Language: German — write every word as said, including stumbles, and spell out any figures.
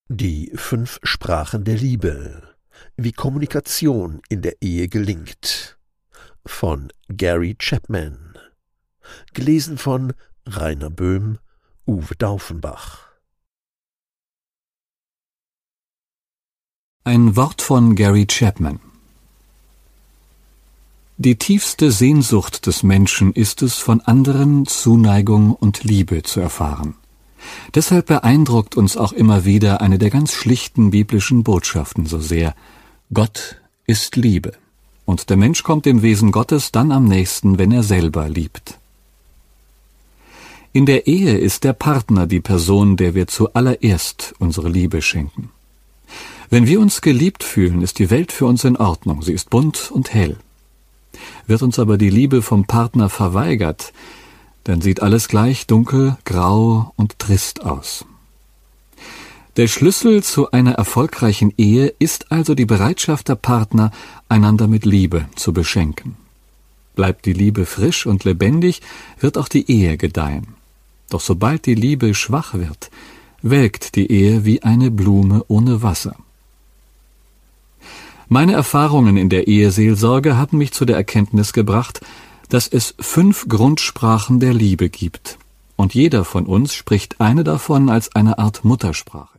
Die fünf Sprachen der Liebe. Wie Kommunikation in der Ehe gelingt. Von Gary Chapman. Gelesen von Rainer Böhm, Uwe Daufenbach. Ein Wort von Gary Chapman. Die tiefste Sehnsucht des Menschen ist es, von anderen Zuneigung und Liebe zu erfahren. Deshalb beeindruckt uns auch immer wieder eine der ganz schlichten biblischen Botschaften so sehr: Gott ist Liebe, und der Mensch kommt dem Wesen Gottes dann am nächsten, wenn er selber liebt. In der Ehe ist der Partner die Person, der wir zuallererst unsere Liebe schenken. Wenn wir uns geliebt fühlen, ist die Welt für uns in Ordnung, sie ist bunt und hell. Wird uns aber die Liebe vom Partner verweigert, dann sieht alles gleich dunkel, grau und trist aus. Der Schlüssel zu einer erfolgreichen Ehe ist also die Bereitschaft der Partner, einander mit Liebe zu beschenken. Bleibt die Liebe frisch und lebendig, wird auch die Ehe gedeihen. Doch sobald die Liebe schwach wird, welkt die Ehe wie eine Blume ohne Wasser. Meine Erfahrungen in der Eheseelsorge haben mich zu der Erkenntnis gebracht, dass es fünf Grundsprachen der Liebe gibt, und jeder von uns spricht eine davon als eine Art Muttersprache.